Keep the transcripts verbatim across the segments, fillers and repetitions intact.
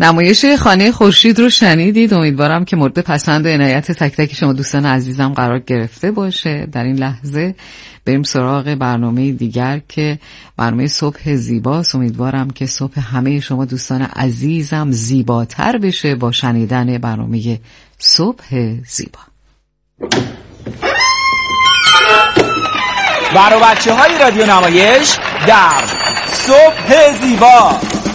نمایش خانه خورشید رو شنیدید. امیدوارم که مورد پسند و عنایت تک تک شما دوستان عزیزم قرار گرفته باشه. در این لحظه بریم سراغ برنامه دیگر که برنامه صبح زیباست. امیدوارم که صبح همه شما دوستان عزیزم زیباتر بشه با شنیدن برنامه صبح زیبا. برای بچه های رادیو نمایش در صبح زیبا.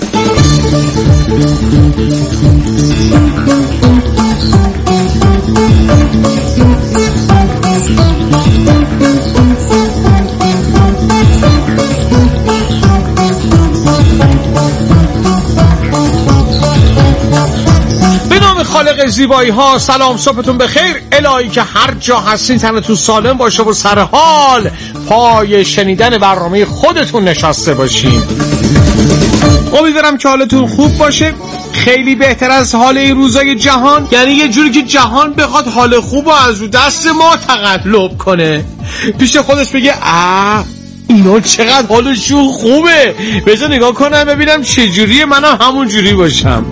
به نام خالق زیبایی ها سلام، صبحتون بخیر. الهی که هر جا هستین تنتون سالم باشه و سر حال پای شنیدن برنامه خودتون نشسته باشین. امیدوارم که حالتون خوب باشه، خیلی بهتر از حال این روزای جهان، یعنی یه جوری که جهان بخواد حال خوب رو از رو دست ما تقلب کنه، پیش خودش بگه آه اینا چقدر حالشون خوبه، بذار نگاه کنم ببینم چجوریه منم همون جوری باشم.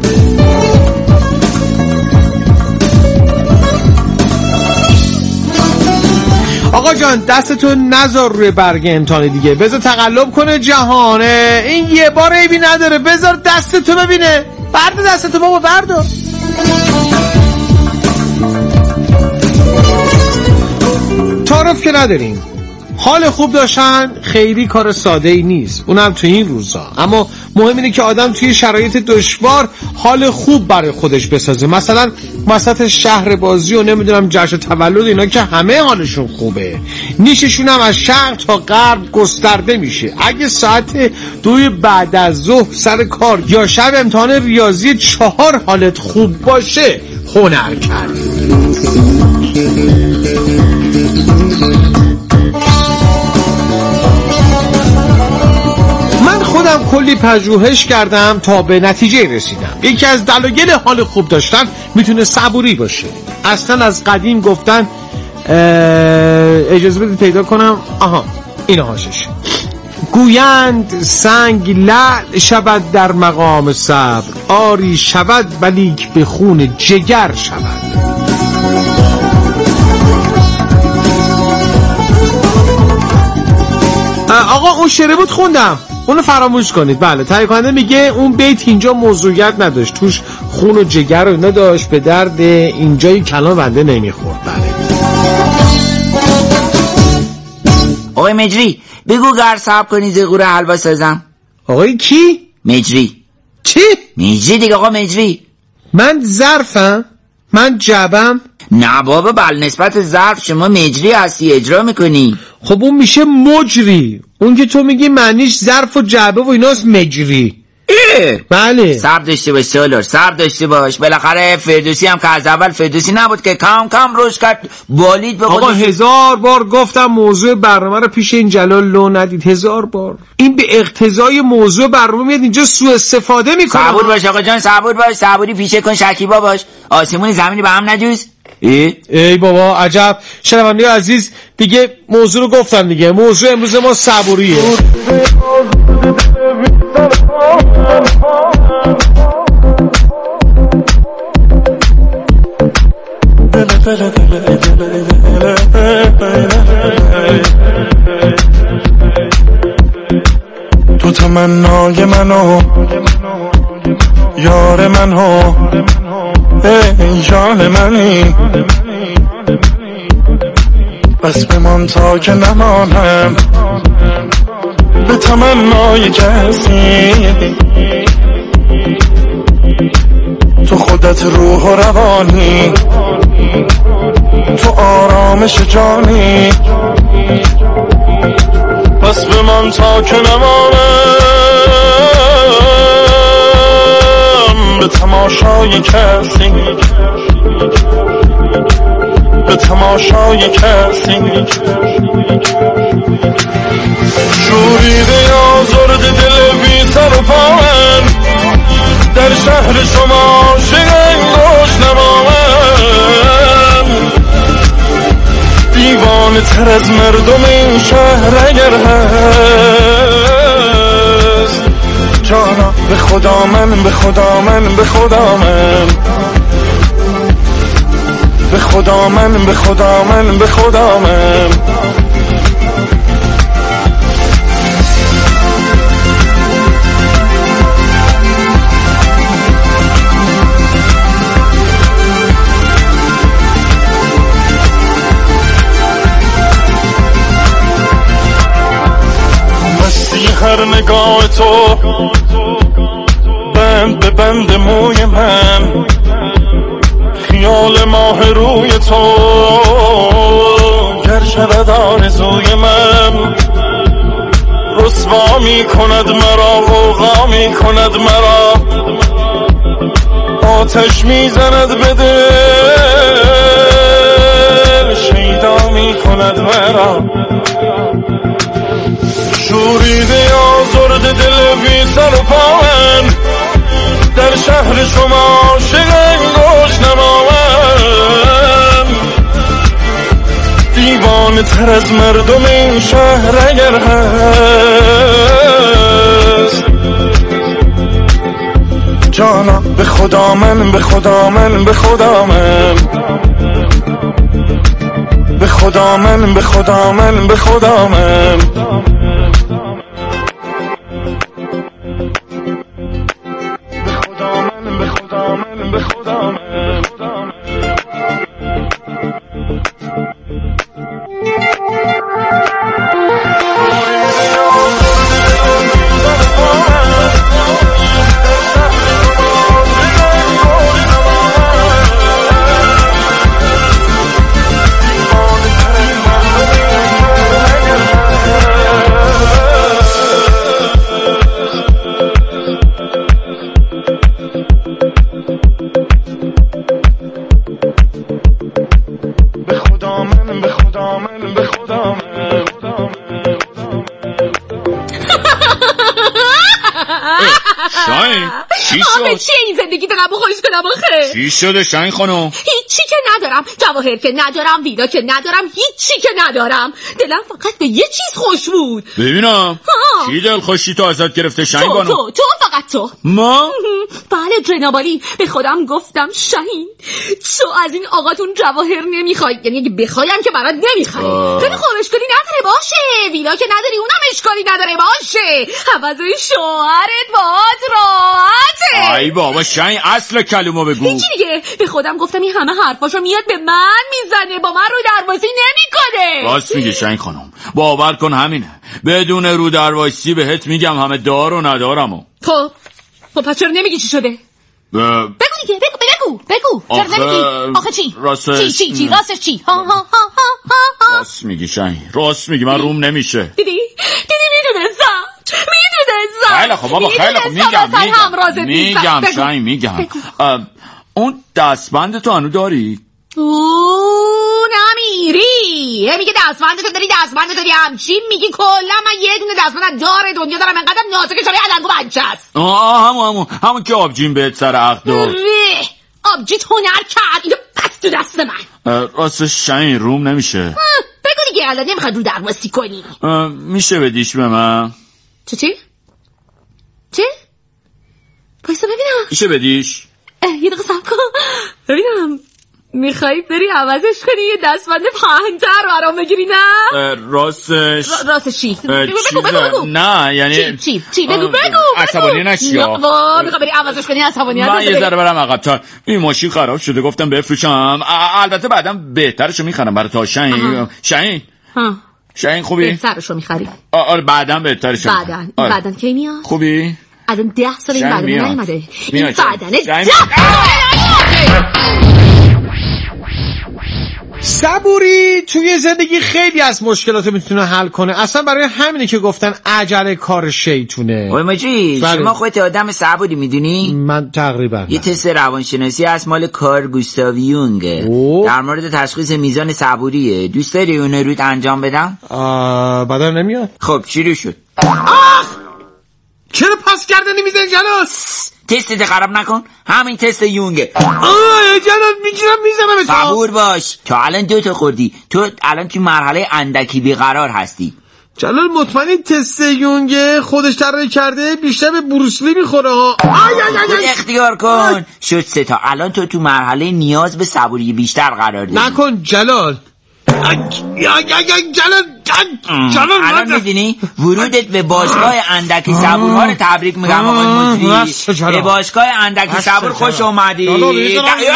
آقا جان دستتون نذار روی برگ امتحان دیگه، بذار تقلب کنه جهانه، این یه بار عیبی نداره، بذار دستتو ببینه، بردار دستتو بابا بردار. تعارف که نداریم، حال خوب داشتن خیلی کار ساده ای نیست، اونم تو این روزا، اما مهم اینه که آدم توی شرایط دشوار حال خوب برای خودش بسازه. مثلا وسط شهر بازی و نمیدونم جشن تولد اینا که همه حالشون خوبه، نیششون هم از شرق تا غرب گسترده میشه. اگه ساعت دوی بعد از ظهر سر کار یا شب امتحان ریاضی چهار حالت خوب باشه هنر کرد. خودم کلی پژوهش کردم تا به نتیجه رسیدم یکی از دلایل حال خوب داشتن میتونه صبوری باشه. اصلا از قدیم گفتن اجازه بدید پیدا کنم، آها اینو هاشش، گویند سنگ لعل شود در مقام صبر، آری شود ولیک به خون جگر شود. آقا اون شعر بود خوندم، اونو فراموش کنید. بله تهیه کننده میگه اون بیت اینجا موضوعیت نداشت، توش خون و جگر رو نداشت، به درد اینجای کلام بنده نمیخورد. بله آقای مجری بگو گر صبر کنی زغور حلوا سازم. آقای کی؟ مجری. چی؟ مجری دیگه آقا مجری. من ظرفم؟ من جبم؟ نه بابا، بل نسبت ظرف شما مجری هستی، اجرا میکنی. خب اون میشه مجری، اون که تو میگی معنیش ظرف و جعبه و ایناست مجری. اه بله صبر داشته باش سالار، صبر داشته باش، بالاخره فردوسی هم که از اول فردوسی نبود که کم کم رشد کرد بالید به خودش. آقا هزار بار گفتم موضوع برنامه رو پیش این جلال لو ندید، هزار بار. این به اقتضای موضوع برنامه میاد اینجا سوء استفاده میکنه. صبور باش آقا جان، صبور باش، صبوری پیشه کن، شکیبا باش، آسمونی زمینی به هم نجوز. ای ای بابا عجب. شنونده عزیز دیگه موضوع رو گفتم دیگه، موضوع امروز ما صبوریه. تو تمنای منو یار منو ای جان منی، بس بمان تا که نمانم به تمنای کسی، تو خودت روح و روانی، تو آرامش جانی، بس بمان تا که نمانم به تماشای کسی، به تماشای کسی، شوریده یا زرد دل بی سر و پامن، در شهر شما شنگ روش نمامن، دیوانه تر از مردم این شهر اگر هست جانا به خدا من به خدا من به خدا من به خدا من به خدا من به خدا من مستی هر نگاه تو بند به بند موی من خیال ماه روی تو گر شود آرزوی من رسوا می کند مرا غوغا می کند مرا آتش می زند به دل شیدا می کند مرا شوریده آزرد دل بی سر و پا من در شهر شما شگنگوش نما من دیوانه تر از مردم این شهر اگر هست جانا به خدا من به خدا من به خدا من به خدا من به خدا من به خدا من شاین چی شد؟ چیه این زندگی دارم بخوریش کنم آخه؟ چی شده شاین خانم؟ هیچی که ندارم، جواهر که ندارم، ویلا که ندارم، هیچی که ندارم. دلم فقط به یه چیز خوش بود. ببینم چی دل خوشی تو ازت گرفته شاین تو خانم؟ تو تو فقط تو. ما؟ بله جنابالی، به خودم گفتم شاین تو از این آقاتون جواهر نمیخوای، یعنی اگه بخوایم که برات نمیخوای. خیلی خوب اشکالی نداره باشه، ویلا که نداری اونم اشکالی نداره باشه، عوضای شوهرت باهات راحته. ای بابا شاین اصل کلمو بگو. هیچی دیگه، به خودم گفتم این همه حرفاشو میاد به من میزنه، با من رو دروازی نمیکنه. راست میگی شاین خانم، باور کن همینه، بدون رو دروازی بهت میگم همه دار و ندارمو. خب خب پس چرا نمیگی چی شده؟ ب... بگو دیگه، بگو بگو بگو چرا آخه... نمیگی؟ آخه چی؟ راستش... چی چی چی راستش چی؟ ها ها ها ها ها. راست میگی شاین، راست میگی، من روم نمیشه. دیدی؟ دیدی میدونستم میدونستم. خیلی خب بابا خیلی خب میگم میگم میگم شاین میگم. اون دستبند تو هنو داری؟ اوه نمیری میگه دستبند تو داری دستبند داری همچین میگی کلا من یه دونه دستبند داره دنیا دارم انقدر نازکه شبیه علنگو بچه است. آه همون همون همون که آبجین بهت سر عقد دار. آبجیت هنر کرد اینو بس تو دست من. راستش شاین روم نمیشه. بگو دیگه الان نمیخواد رو درواسی کنی. میشه بدیش به من؟ چه چی؟ چه؟ پایستا ببینم میشه بدیش؟ یه دقیقه سب کن ببینم میخوایی بری عوضش کنی یه دستبند پهن‌تر برام بگیری نه؟ راستش راستش چی؟ بگو بگو بگو نه یعنی چی چی چی بگو بگو عصبانی نشی وا میخوای بری عوضش کنی عصبانی من یه ذره برم عقب‌تر، این ماشین خراب شده گفتم بفروشم، البته بعدم بهترشو میخرم برای تا شاین. شاین شاین خوبی؟ بهترشو میخری؟ آره بعدن بهترشو بعدن بعدن کی میاد؟ خوبی؟ الان ده سال این بعدن نیومده این بعدنه ده صبوری توی زندگی خیلی از مشکلات میتونه حل کنه، اصلا برای همینه که گفتن عجله کار شیطونه. وای ماجی شما خودت آدم صبوری میدونی؟ من تقریبا یه تست روانشناسی از مال کار گوستاو یونگ در مورد تشخیص میزان صبوریه، دوست داری اون رو انجام بدم؟ آه بدن نمیاد. خب شروع شد. آخ چرا پاس کردنی میزنی جلوس؟ تستت خراب نکن، همین تست یونگه. آه جلال میگیرم میزنم صبور باش، تو الان دو تا خوردی، تو الان توی مرحله اندکی بیقرار هستی. جلال مطمئنی تست یونگ خودش طراحی کرده؟ بیشتر به بروسلی میخوره ها. خود اختیار کن. شد سه تا. الان تو تو مرحله نیاز به صبوری بیشتر قرار داری. نکن جلال. یا یا یا جلال جلال. الان میدونی ورودت به باشگاه اندکی صبورها رو تبریک میگم آقای مجری. به باشگاه اندکی صبور خوش اومدی.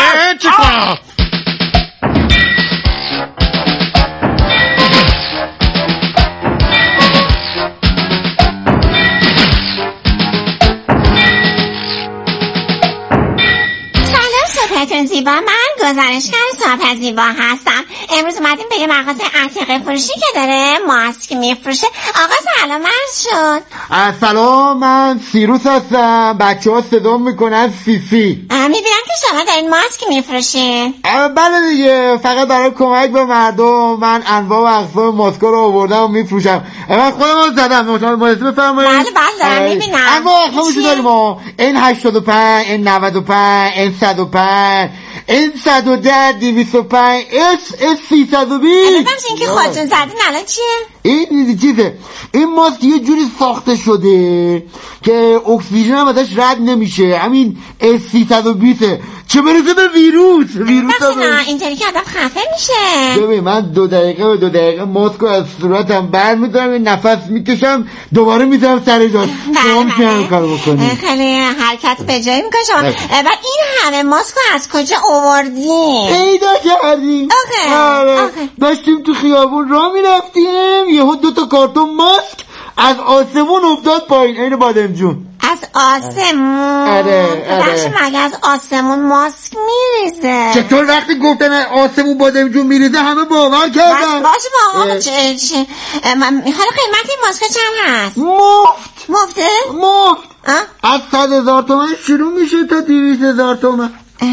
زیبا، من گزارشگر صبح زیبا هستم. امروز اومدیم به یه مغازه عتیقه فروشی که داره ماسک میفروشه. آقا سلام، من شد. سلام، من سیروس هستم. بچه ها صدا میکنن سیسی. میبینم که شما دارین ماسک میفروشین. بله دیگه، فقط برای کمک به مردم من انواع و اقسام ماسکا رو آوردم و میفروشم. من خودم رو زدم. شما ملاحظه بفرمایید. بله بله دارم میبینم. انواع اقسامشو داریم ما. این هشتاد و پنج، این نود و پنج، این صد و پنج، این صد و ده، دویست و پنج، اس اس سیصد و بیست. ببینم این که خودتون زدین الان چیه؟ این چیزه، این ماسک یه جوری ساخته شده که اکسیژن هم ازش رد نمیشه. همین اس سیصد و بیست چه برسه به ویروس. ویروس نه اینطوری که آدم خفه میشه. ببین من دو دقیقه به دو دقیقه ماسکو از صورتم برمی‌دارم، نفس میکشم، دوباره میذارم سر جاش. شما میتونید کارو بکنید. خیلی حرکت به جایی میکنه شما. بعد این همه ماسکو از کجا آوردین؟ پیدا کردیم. آخه داشتیم تو خیابون راه میرفتیم، یهو دو تا کارتون ماسک از آسمون افتاد پایین. اینو بادمجون از آسمون. آره آره. مگه از آسمون ماسک میریزه؟ چطور وقتی گفتن آسمون بادمجون میریزه همه باور کردن؟ باشه باشه چه چه من میخوام قیمت این ماسک چند هست؟ مفت. مفته؟ مفت. از صد هزار تومن شروع میشه تا دویست هزار تومن.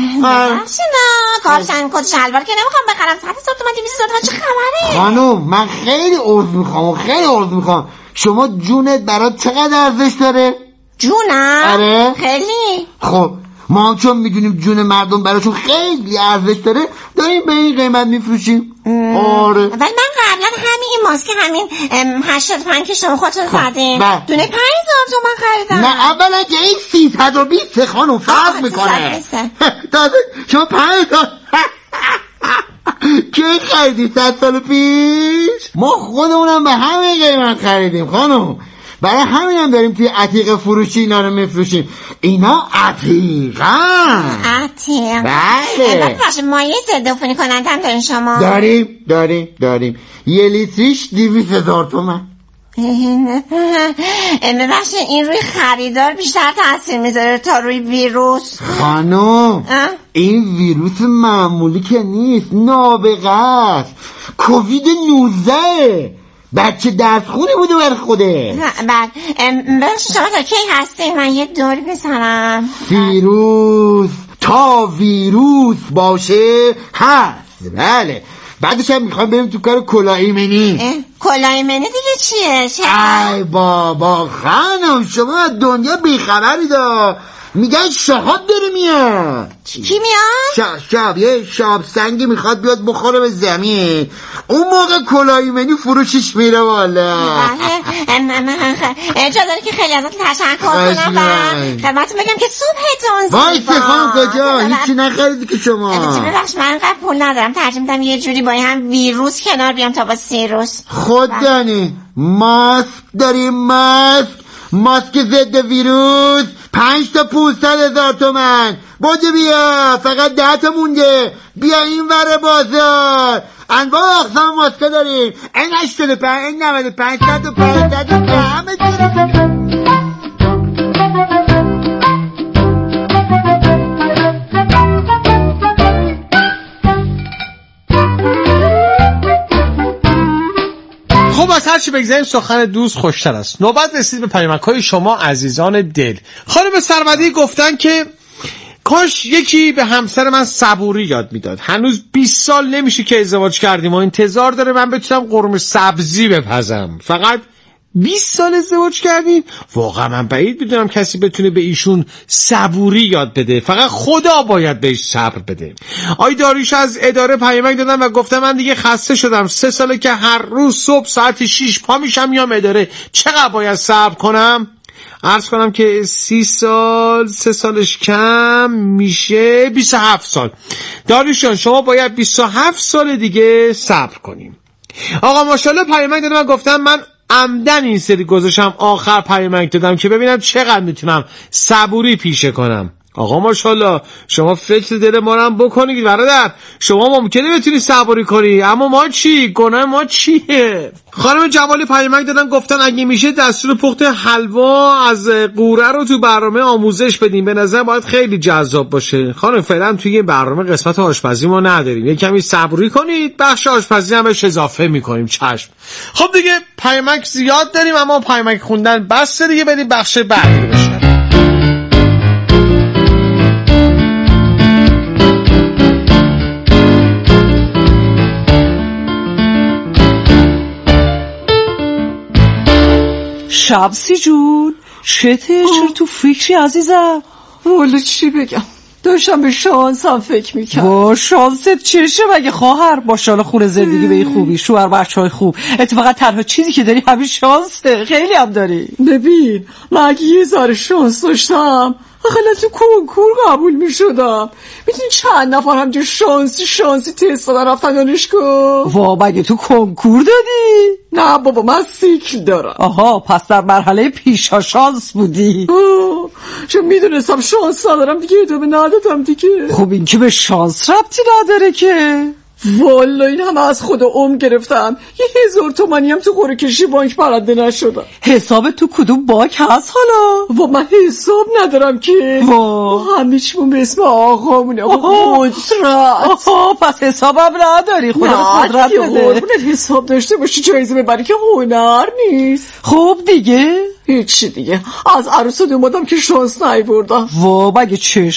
ببخشینا کارشن کت شلوار که نمیخوام بخرم. صد هزار تومن دویست هزار تومن چه خبره؟ خانم من خیلی عذر میخوام خیلی عذر میخوام. شما جونت برات چقدر ارزش داره؟ جونم؟ آره خیلی. خب ما هم چون میدونیم جون مردم براشون خیلی ارزش داره داریم به این قیمت میفروشیم. آره ولی من قبلا همین این ماسک همین هشتاد و پنج که شما خودتون زدین دونه پنج هزار تومن خریدم. نه اولا که این سیصد و بیست خانم فرق میکنه. تازه شما پنج هزار که خریدی صد سال پیش؟ ما خودمونم به همین قیمت خریدیم خانم. برای همین هم داریم توی عتیقه فروشی اینا رو میفروشیم. اینا عتیقن. عتیق بله. بعد باشه مایه ضد عفونی کننده هم دارین شما؟ داریم داریم داریم یه لیتریش دویست هزار تومن. ببخشید این روی خریدار بیشتر تاثیر میذاره تا روی ویروس؟ خانم این ویروس معمولی که نیست، نابغه است. کووید نوزده بچه درس خونه بوده بر خوده. بعد ببخشید شما تا کی هستین من یه دور بزنم؟ ویروس تا ویروس باشه هست. بله بعدش هم میخوام بریم تو کار کلاه ایمنی. کلاه ایمنی دیگه چیه؟ ای بابا خانم شما از دنیا بیخبری دا. میگن شهاب داره میاد. کی میاد؟ شاب شاب یه شاب سنگی میخواد بیاد بخوره به زمین. اون موقع کلاه ایمنی فروشش میره والا. اجازه داره که خیلی ازت تشکر کنم و خدمتتون بگم که صبحتون زیبا. وای خانم کجا هیچی نخریدی که شما؟ ببخشید من انقدر پول ندارم ترجیح میدم یه جوری با هم ویروس کنار بیام تا با سیروس. خود دانی ماسک داریم ماسک ماسک ضد ویروس پنج تا پونصد هزار تومن. باجه بیا فقط ده تا مونده. بیا این ور بازار انواع اقسام ماسکا داریم. این هشتاد و پنج این نود و پنج صد و پنج صد و پنج همه داریم. خب از هر چی بگذاریم سخن دوست خوشتر است. نوبت رسید به پیامک‌های شما عزیزان دل. خانم سرمدی گفتن که کاش یکی به همسر من صبوری یاد میداد. هنوز بیست سال نمیشه که ازدواج کردیم و انتظار داره من بتونم قرمه سبزی بپزم. فقط بیست سال ازدواج کردین؟ واقعا من بعید میدونم کسی بتونه به ایشون صبوری یاد بده، فقط خدا باید بهش صبر بده. آی داریوش از اداره پیامک دادم و گفتم من دیگه خسته شدم، سه ساله که هر روز صبح ساعت شیش پا میشم میام اداره، چقدر باید صبر کنم؟ عرض کنم که سی سال سه سالش کم میشه بیست و هفت سال. داریوش جان شما باید بیست و هفت سال دیگه صبر کنیم. آقا ماشاءالله پیامک دادم و گفتم من عمدن این سری گذاشتم آخر پیامک دادم که ببینم چقدر میتونم صبوری پیشه کنم. آقا ماشاءالله شما فکر دل ما رو هم بکنید برادر، شما ممکنه بتونی صبوری کنی اما ما چی؟ گناه ما چیه؟ خانم جمالی پیامک دادن گفتن اگه میشه دستور پخت حلوا از قوره رو تو برنامه آموزش بدیم، به نظر باید خیلی جذاب باشه. خانم فعلا توی این برنامه قسمت آشپزی ما نداریم، یه کمی صبوری کنید، بخش آشپزی هم بهش اضافه میکنیم. چشم. خب دیگه پیامک زیاد داریم اما پیامک خوندن بس دیگه، بریم بخش بعدی رو بشنویم. شمسی جون چته؟ چرا تو فکری عزیزم؟ والا چی بگم، داشتم به شانسم فکر میکنم. با شانست چشه مگه خواهر؟ ماشاءالله خونه زندگی به این خوبی، شوهر بچهای خوب، اتفاقا تنها چیزی که داری همین شانسه، خیلی هم داری. ببین من اگه یه ذره شانس داشتم اخلا تو کنکور قبول میشدم. میدونی چند نفر همجور شانسی شانسی تست دادن رفتن دانشگاه؟ وا مگه تو کنکور دادی؟ نه بابا من سیکل دارم. آها پس در مرحله پیشا شانس بودی. چون میدونستم شانس ندارم دیگه ادامه ندادم دیگه. خب این که به شانس ربطی نداره که. والا این همه از خدا عمر گرفتم، یه هزار تومانی هم تو قرعه کشی بانک پرنده نشدم. حساب تو کدوم بانک هست حالا؟ و من حساب ندارم که. وا همه چیمون به اسم آقامونه. آقا قدرت. آها پس حسابم نداری، خدا قدرت بده. قربونت حساب داشته باشی جایزه ببری که هنر نیست. خب دیگه هیچی دیگه، از عروس دومادم که شانس نیاوردم. وا مگه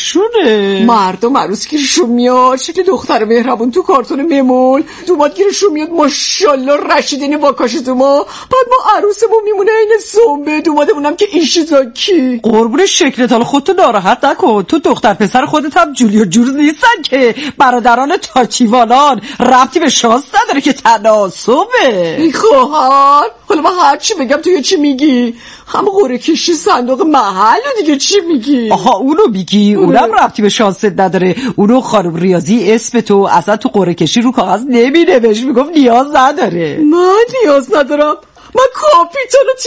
چشونه؟ مردم عروس گیرشون میاد شکل دختر مهربون تو کارتون ممول، دوماد گیرشون میاد ماشاءالله رشیدین واکاش دوما، بعد ما عروسمون میمونه این زنبه، دومادمونم که ایشیزاکی. قربون شکلت، حالا خودتو ناراحت نکن، تو دختر پسر خودت هم جولی و جورز نیستن که، برادران تاچیوالان، ربطی به شانس نداره که تناسبه. ای خواهر حالا من هر چی بگم تو یه چی میگی؟ هم قرعه کشی صندوق محل دیگه چی میگی؟ آها اونو میگی؟ اونم ربطی به شانست نداره، اونو خانم ریاضی اسم تو اصلا تو قرعه کشی رو کاغذ نمینوشت، میگفت نیاز نداره. من نیاز ندارم؟ من کاپیتان تیم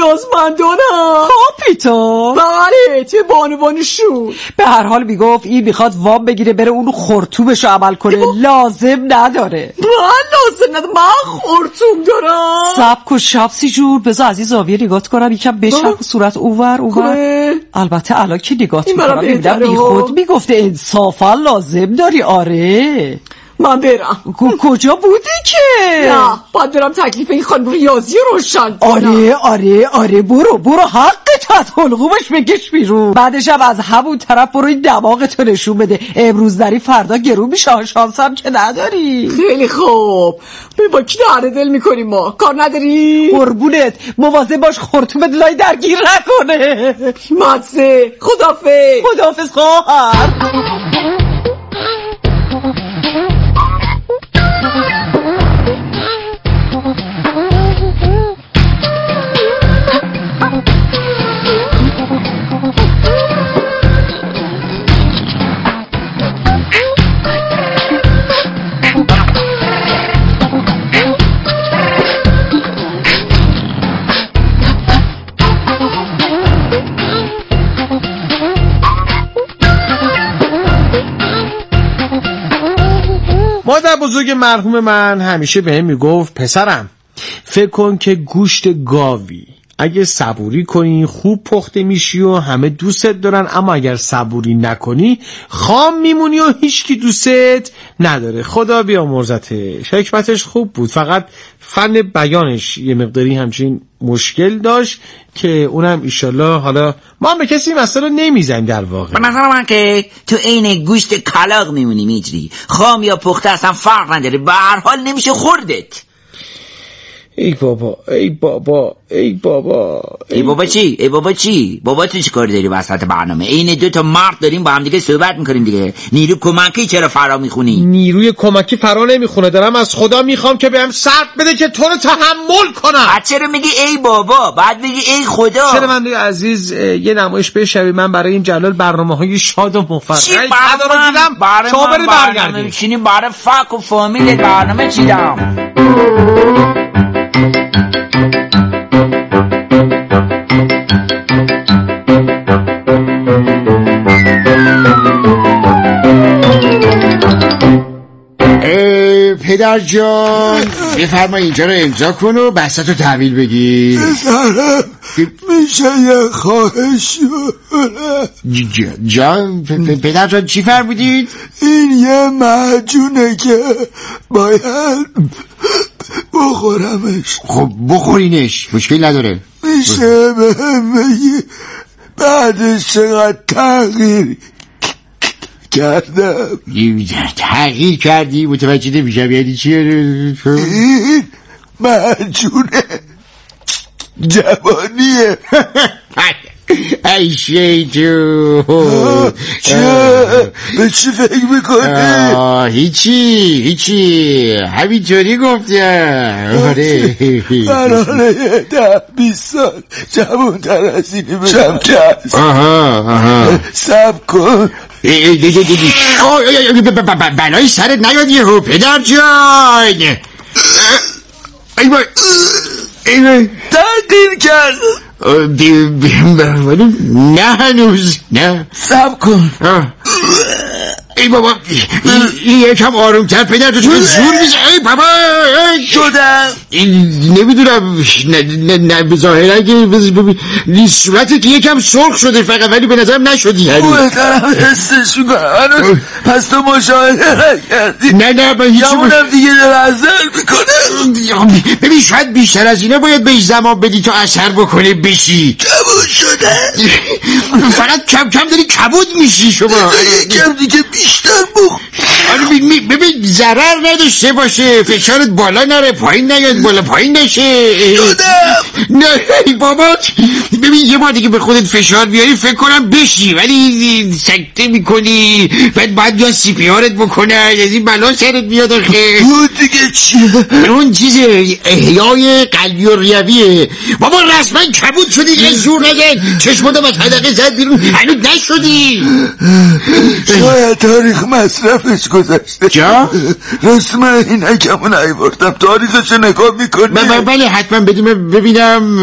نیازمندانم. کاپیتان؟ بله تیم بانوانشون. به هر حال میگفت این میخواد وام بگیره بره اون خورتومشو عمل کنه، لازم نداره. من لازم ندارم، من خورتوم دارم. سبک و شبسی جور بذار از این زاویه نگات کنم یکم بچرخ صورت اوور اوور. البته الان که نگات میکنم میبینم بی خود میگفته انصافا لازم داری. آره من برم. کجا بودی که؟ نه باید برم تکلیف این خانم ریاضی روشن کنم. آره آره آره برو برو حقت حلقومش بکش بیرون، بعدش هم از همون طرف برو این دماغتو نشون بده، امروز داری فردا گرون میشه، شانس هم که نداری. خیلی خوب با کی درد دل میکنیم ما؟ کار نداری؟ قربونت مواظب باش خورتومت لای درگیر نکنه. مدسه خدافظ. خدافظ خواهر. مادر بزرگ مرحوم من همیشه بهم میگفت پسرم فکر کن که گوشت گاوی، اگه صبوری کنی خوب پخته میشی و همه دوستت دارن، اما اگر صبوری نکنی خام میمونی و هیچکی دوستت نداره. خدا بیامرزتش، حکمتش خوب بود، فقط فن بیانش یه مقداری همچین مشکل داشت که اونم ایشالله حالا ما هم به کسی مسئله نمیزنیم. در واقع مثلا من که تو عین گوشت کلاغ میمونی، میجری خام یا پخته اصلا فرق نداره، به هر حال نمیشه خوردت. ای بابا ای بابا ای بابا ای بابا چی؟ ای بابا چی؟ بابا تو چی کار داری وسط برنامه؟ این دو تا مرد داریم با هم دیگه صحبت میکنیم دیگه. نیرو کمکی چرا فرا میخونی؟ نیروی کمکی فرا نمیخونه. دارم از خدا میخوام که بهم صبر بده که تو رو تحمل کنم. بعد چرا میگی ای بابا؟ بعد میگی ای خدا. شنونده عزیز، یه نمایش بشنوید. من برای این جلال برنامه‌های شاد و مفرح چی برنامه؟ برنامه برگردیم میشینیم برای فک و فامیل برنامه چیدم. پدر جان بفرما اینجا رو امضا کن و بسطو تحویل بگیر. پسرم میشه یه خواهش جان پدر جان چی فرمودید؟ این یه معجونه که باید بخورمش. خب بخورینش، مشکل نداره. میشه بهم بگی بعدش چقدر تغییر کردم؟ تغییر کردی؟ متوجه نمیشم یعنی چیه؟ این معجونه جوانیه. ای شیطون چه؟ به چی فکر میکنی؟ هیچی هیچی همینطوری گفتم. آره قراره ده بیست سال جوان تر از اینی بشم که آها آها سب کن. بلای سرت نیاد یهو پدر جان. ای بای ای بای تغییر کرد. نه هنوز نه. سب کن. ای بابا این یکم آرومتر پدر تو چون زور میزه. ای بابا شدم نمیدونم. نه نه به ظاهره که صورتت که یکم سرخ شده فقط، ولی به نظرم نشدی هنوز. بهترم حسش میکنم. پس تو مشاهده نکردی. نه نه من هیچی یمونم دیگه در ازل میکنم. ببین شاید بیشتر از اینه باید بهش زمان بدی تا اثر بکنه بشی. کبود شده. فقط کم کم داری کبود میشی شما. یکم دیگه بیشتر بخور. ببین ضرر نداشته باشه، فشارت بالا نره پایین نیاد، بالا پایین نشه. نه بابا ببین یه بار دیگه به خودت فشار بیاری فکر کنم بشی، ولی سکته میکنی بعد باید یا سی پی آرت بکنه، از این بلا سرت میاد. آخه اون دیگه چیه؟ اون چیز احیای قلبی و ریویه بابا. رسما کبود شدی دیگه، زور نگن. چشماتو از حدقه زد بیرون هنوز نشدی. شاید تاریخ مصرفش گذشته. جا؟ رسم اینکمون ایوردم تاریخشو نگاه میکنی؟ بله حتما بدیم ببینم.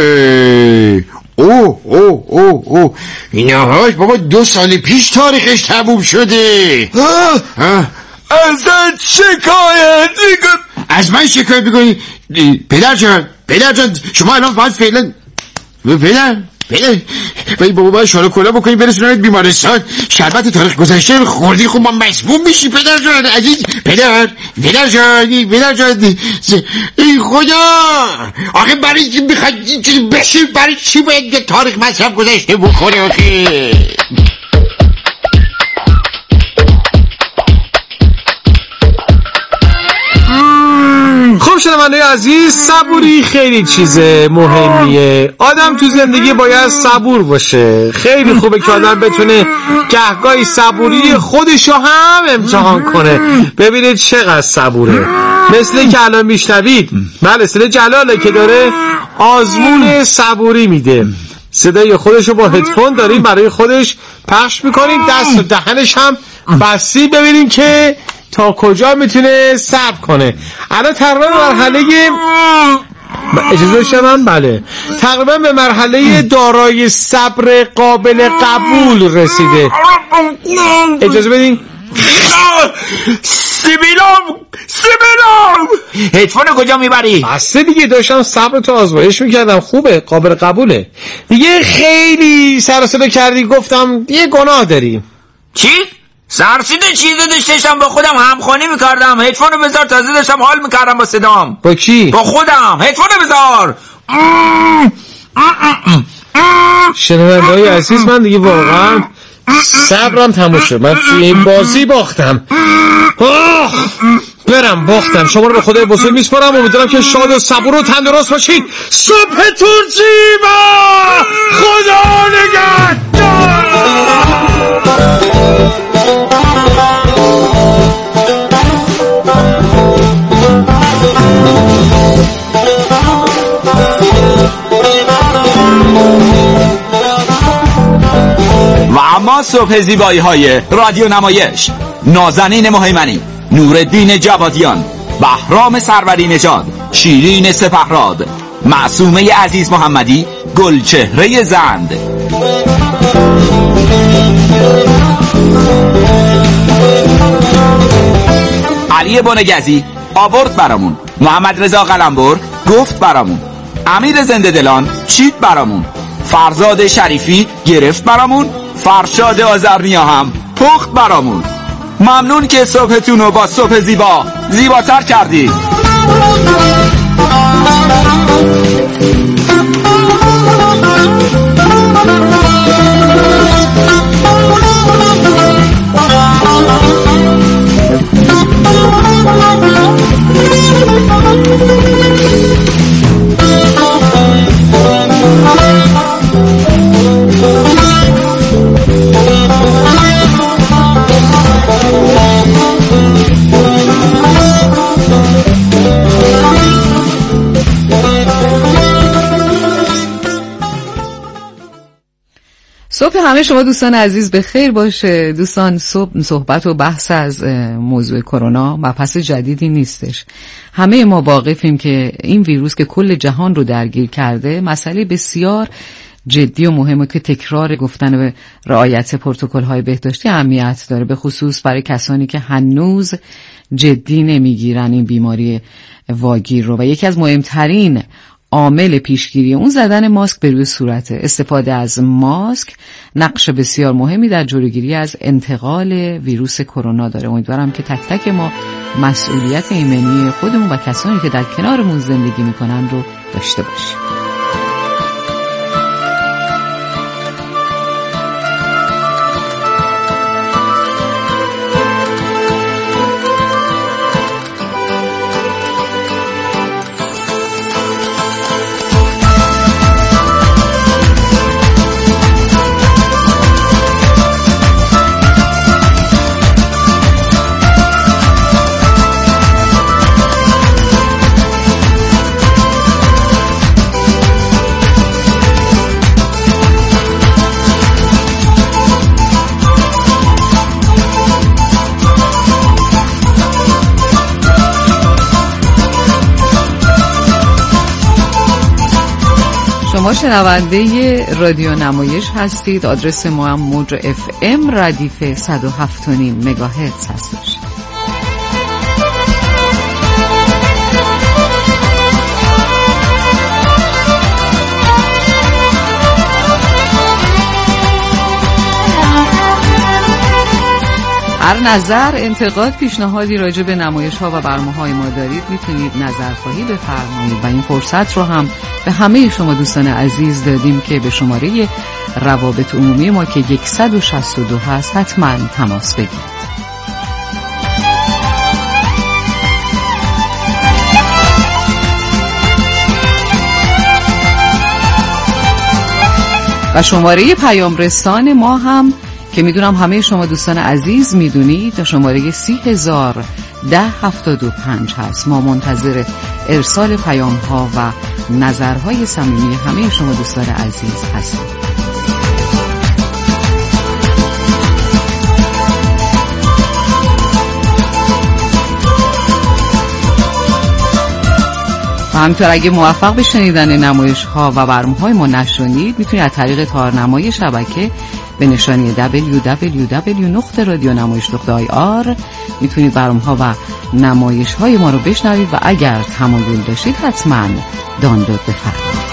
اوه اوه اوه اوه اینهاش بابا دو سال پیش تاریخش تموم شده. ازت شکایت میکن. از من شکایت میکنی؟ پدر جان پدر جان شما الان باید فعلا پدر پدر ولی بابا باید شالا کلا بکنی برسونمت بیمارستان. شربت تاریخ گذشته خوردی خب ما مسموم میشی پدر جان عزیز. پدر پدر جان پدر جان ای خدا آخه برای چی میخواد بشی؟ برای چی باید تاریخ مصرف گذشته بکنه آخه؟ خب شنونده عزیز، صبوری خیلی چیز مهمیه. آدم تو زندگی باید صبور باشه. خیلی خوبه که آدم بتونه گهگاهی صبوری خودشو هم امتحان کنه، ببینید چقدر صبوره. مثل که الان میشنوید بله صدای جلاله که داره آزمون صبوری میده. صدای خودشو با هدفون داریم برای خودش پخش میکنیم، دست و دهنش هم بستی، ببینیم که تا کجا میتونه صبر کنه. الان تقریبا مرحله اجازه داشتم بله تقریبا به مرحله دارای صبر قابل قبول رسیده. اجازه بدین. سیبیلوم سیبیلوم هدفون کجا میبری؟ بسته دیگه داشتم صبر تو آزمایش میکردم. خوبه قابل قبوله دیگه. خیلی سر و صدا کردی گفتم یه گناه داریم. چی؟ سرسیده چیزی داشتم با خودم همخوانی میکردم. هدفونو بذار تازه داشتم حال میکردم با صدام. با کی؟ با خودم. هدفونو بذار. شنونده‌های عزیز من دیگه واقعا صبرم تموم شد. من توی این بازی باختم. آه برم باختم. شما رو به خدای بزرگ میسپارم. امیدوارم که شاد و صبور و تندرست باشید. صبحتون زیبا. خدا نگهدار. و اما صبح زیبایی های رادیو نمایش: نازنین مهیمنی، نورالدین جوادیان، بهرام سروری نژاد، شیرین سپهراد، معصومه عزیز محمدی، گلچهره زند. علی بنگزی آورد برامون، محمد رضا قلمبر گفت برامون، امیر زنده دلان چید برامون، فرزاد شریفی گرفت برامون، فرشاد آذرنیا هم پخت برامون. ممنون که صبحتون رو با صبح زیبا زیباتر کردید. صبح همه شما دوستان عزیز به خیر باشه. دوستان، صبح صحبت و بحث از موضوع کرونا مبحث جدیدی نیستش. همه ما واقفیم که این ویروس که کل جهان رو درگیر کرده مسئله بسیار جدی و مهمه که تکرار گفتن به رعایت پروتکل‌های بهداشتی اهمیت داره، به خصوص برای کسانی که هنوز جدی نمیگیرن این بیماری واگیر رو. و یکی از مهمترین عامل پیشگیری اون زدن ماسک به روی صورته. استفاده از ماسک نقش بسیار مهمی در جلوگیری از انتقال ویروس کرونا داره. امیدوارم که تک تک ما مسئولیت ایمنی خودمون و کسانی که در کنارمون زندگی میکنن رو داشته باشیم. شما شنونده رادیو نمایش هستید. آدرس ما هم موج اف ام ردیف صد و هفت و نیم مگاهرتز هستش. هر نظر، انتقاد، پیشنهادی راجع به نمایش‌ها و برنامه‌های ما دارید میتونید نظرخواهی بفرمایید و این فرصت رو هم به همه شما دوستان عزیز دادیم که به شماره روابط عمومی ما که صد و شصت و دو هست حتما تماس بگیرید. و شماره پیام رسان ما هم که میدونم همه شما دوستان عزیز میدونید شماره سی هزار ده هفتاد و پنج هست. ما منتظر ارسال پیام ها و نظرهای صمیمی همه شما دوستان عزیز هستیم. و همینطور اگه موفق به شنیدن نمایش ها و برنامه های ما نشونید میتونید از طریق تارنمای شبکه به نشانی دبلیو دبلیو دبلیو نقطه رادیو نمایش نقطه آی آر میتونید برنامه ها و نمایش های ما رو بشنوید و اگر تمایل داشتید حتما دانلود بفرمایید.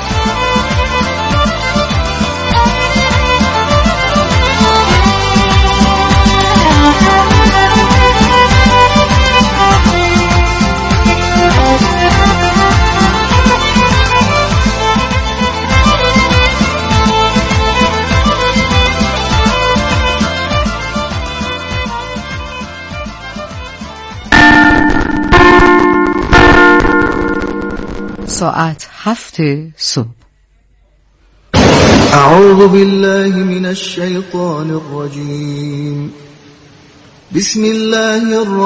ساعت هفت صبح. اعوذ بالله من الشیطان الرجیم. بسم الله الرحمن